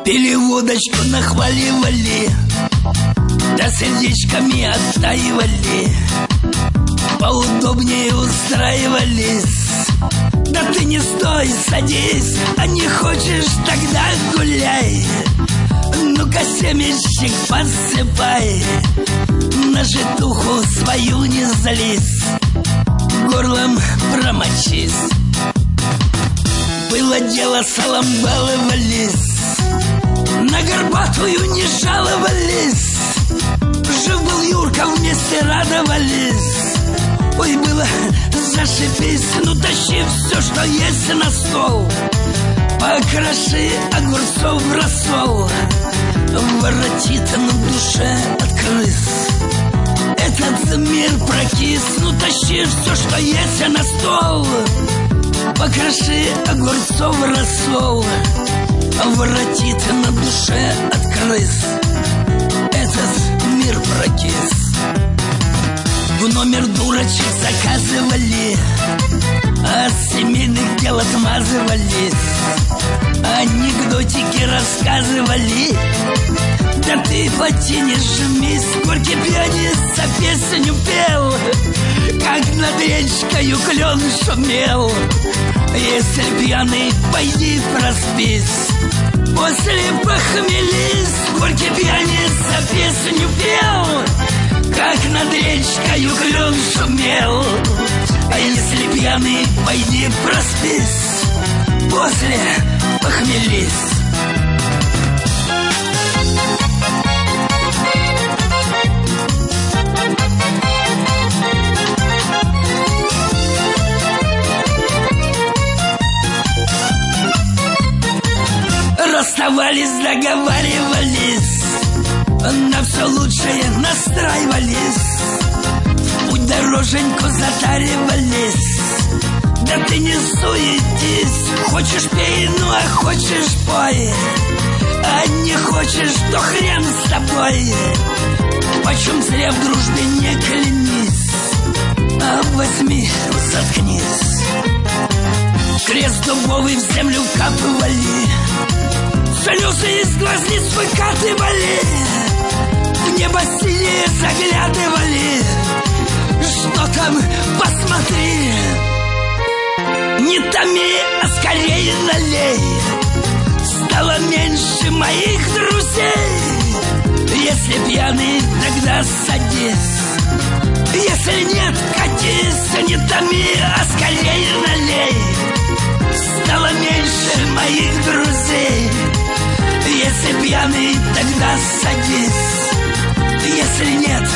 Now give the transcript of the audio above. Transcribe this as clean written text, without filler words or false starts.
Пили водочку, нахваливали, да сердечками оттаивали, поудобнее устраивались. Да ты не стой, садись, а не хочешь, тогда гуляй. Ну-ка семечек подсыпай, на житуху свою не злись, горлом промочись. Было дело, салом баловались, на горбатую не жаловались. Жив был Юрка, вместе радовались. Ой, было зашибись, ну тащи все, что есть на стол. Покроши огурцов в рассол, воротит на душе от крыс. Этот мир прокис, ну тащи все, что есть на стол. Покроши огурцов в рассол, воротит на душе от крыс. Этот мир прокис. В номер дурочек заказывали, от семейных дел отмазывались, анекдотики рассказывали. Да ты потянешь жмись, горький пьяница песню пел, как над речкою клен шумел. Если пьяный, пойди проспись, после похмелись. Горький пьяница песню пел, как над речкою клен шумел. А если пьяный, пойди проспись, после похмелись. Расставались, договаривались, на все лучшее настраивались, в путь дороженьку затаривались. Да ты не суетись, хочешь пей, ну а хочешь пой, а не хочешь, то хрен с тобой. Почем зря в дружбе не клянись, а возьми, заткнись. Крест дубовый в землю вкапывали, слезы из глазниц выкатывали, в небо синее заглядывали. Что там, посмотри, не томи, а скорее налей. Стало меньше моих друзей. Если пьяный, тогда садись, если нет, катись. Не томи, а скорее налей. Стало меньше моих друзей. Если пьяный, тогда садись, если нет,